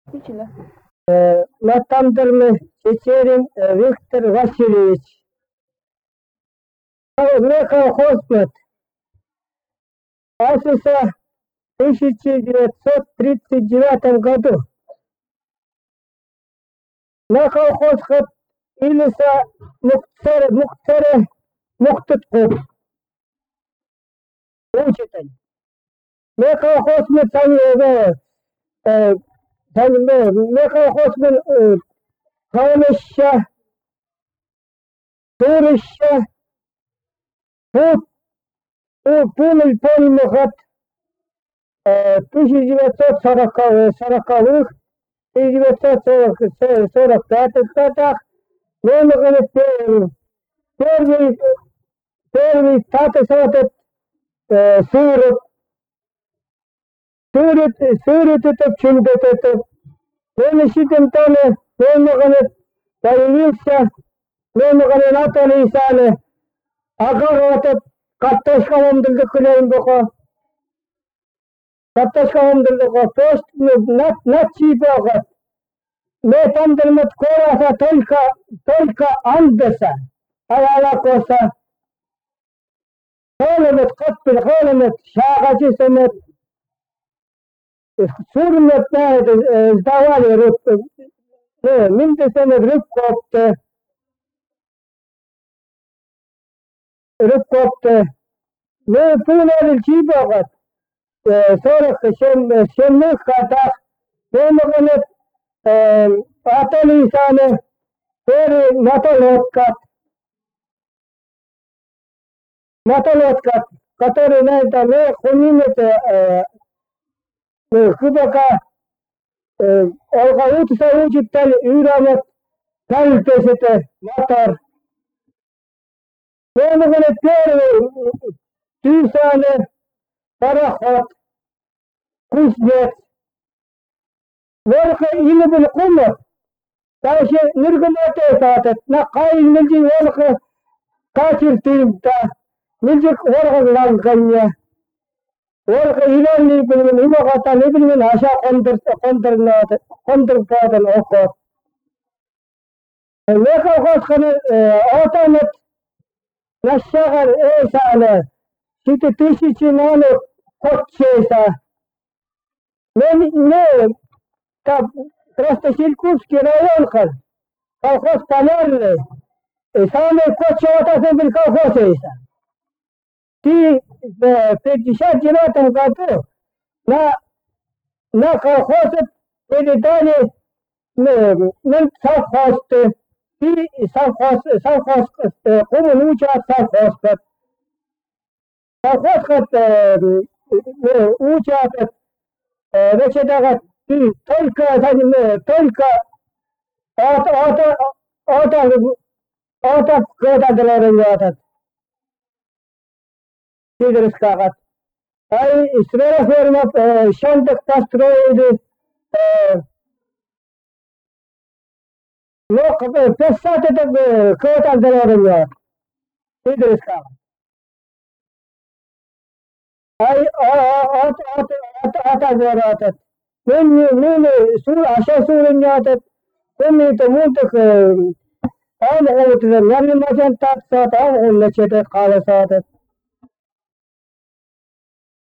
Пичила. Натамдырмы Чечерин Виктор Васильевич. Мы колхозник. Асиса в 1939 году. На колхозхат Илиса Мухтаре Мухтытков. Учитель. Мы колхозник мы колхозник Калмыща, Турища, Пунель Полимахат 1940-х, 1945 годах. Мы первый статус этот Сурит это чундет это. Мы считаем тоне, мы появился, мы Анатолий Сане, агар картошка омдылды кылайын бока. Картошка омдылды бока. Пост начи бока. Мы тамдырмыт кораса только андыса. Аяла коса. Холымыт кыттыр, холымыт шагачысымыт. Сурмет сдавали Миндесен рыбкопты. Мы пулали чибагат. 47-х годах. Мы Атали Сане, Натолотка, который на это мы хуним Кубака Олга утса учиттали үйреніп кәлтесіті мотор. Мен первый тюсаны пароход, кузнец. Волка или был кумов, даже ниргумете сатет, на кайын милжи волка качертимта, милжи волка ланганья. Волка иланни билген, имағата не билген аша қондырғадан оқот. Ne колхозханы отанып нашагар эсаны, сити тысячи нану котчеса. Просто Силькутский район колхоз полярный. Самый котчеватый был колхоз эса. В 1959 году на колхозы передали совхозы. И совхоз, учат совхоз. Совхоз учат, значит, только от года говорят. Сидорская. Ай, сверхферма, шанток построили, но писать это кто-то говорят. Сидорская. Ай, говорят. Мен аша сурынятат, мен мультик он вот нормально так сат, он начать қаласат.